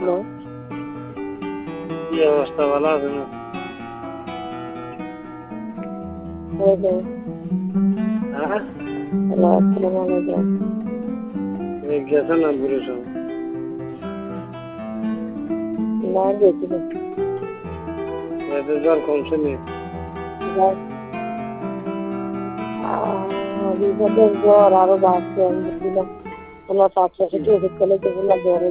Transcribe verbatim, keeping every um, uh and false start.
Hello. কি অবস্থা, ভালো আছেন? হ্যালো। হ্যাঁ, হ্যালো, আসসালামু আলাইকুম। এই গেছেন না বুড়ির না গেছিল। এতে জ্বর কমছে নি? বিপদের জ্বর আরো বাড়ছে। আমি বুঝলাম তোমার পাঁচ ছশো ওষুধ খেলে তো বললাম জ্বরে